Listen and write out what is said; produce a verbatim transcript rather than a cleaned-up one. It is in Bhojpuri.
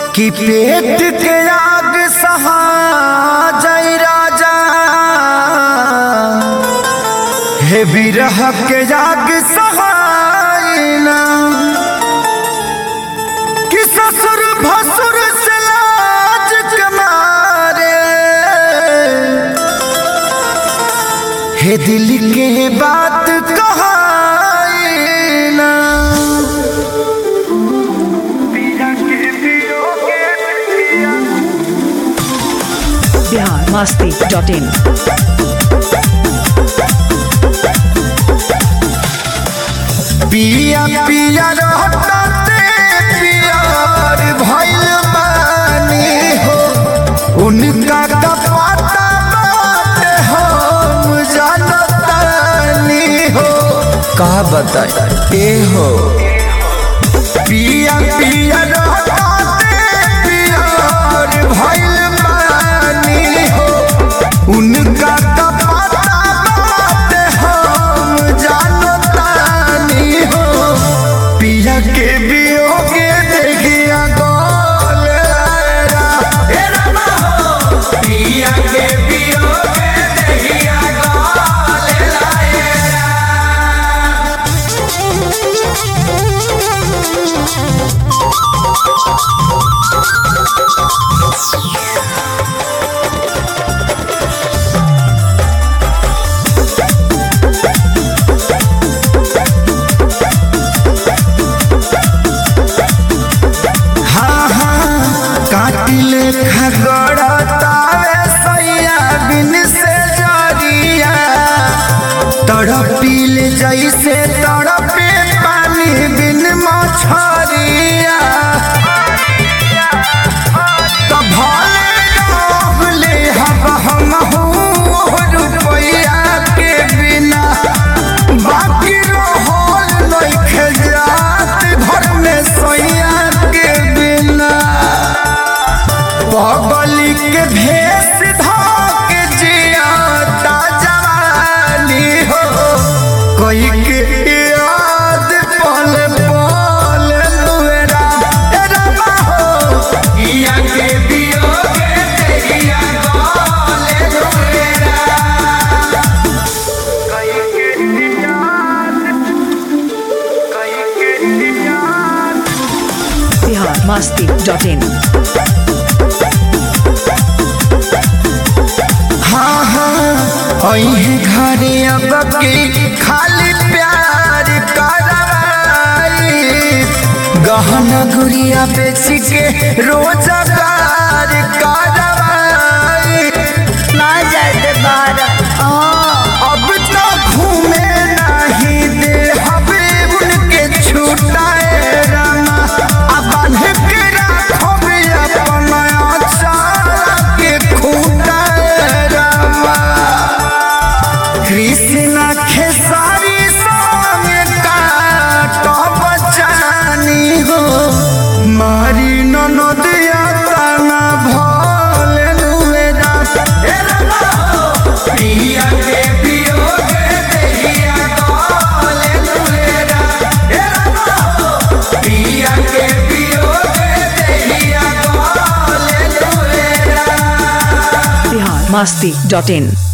कि पेट के आग सहा जय राजा हे बिरह के आग सहायना कि ससुर भसुर से लाज कमारे हे दिल के बात कहायना बिहार मस्ती डॉट इन। पिया पिया रहते प्यार भइल बानी हो उनका का पता बाटे हम जानतानी हो का बताए ए हो पिया पिया रहते प्यार भइल बानी हो उनका का पता बाटे हम जानतानी हो पिया के बियोगे देखिया गोल पिया के बियोगे देखिया गोल काटिले खगड़तावे सैया बिन से जरिया तड़पिल जैसे तड़पे पानी बिन मछरिया तब भले रहले हब हम रुपया के बिना बाकी रहल नइखे जात भर में सैया के बिना बगली के भेष धोके जियाता जवानी हो कोई के याद पल पल तुएरा रमा हो इया के बियोगे देखिया गोल तुएरा कोई के याद कोई के याद बिहार मस्ती डॉट इन। हाँ हाँ अही घरे अब की खाली प्यार करवाई गहना गुड़िया बेच के रोजगार करवाई ना जाते बाहर अब तो घूमे नहीं दे हबे उनके छुटाए रमा अब के राखो अपना चारा के खूटाए कृष्णा खेसारी संग काटो बचानी हो मारी ननदिया तना भोले नुएरा पिया के बियोगे देखिया गोल नुएरा पिया के बियोगे देखिया गोल नुएरा बिहार मस्ती डॉट इन।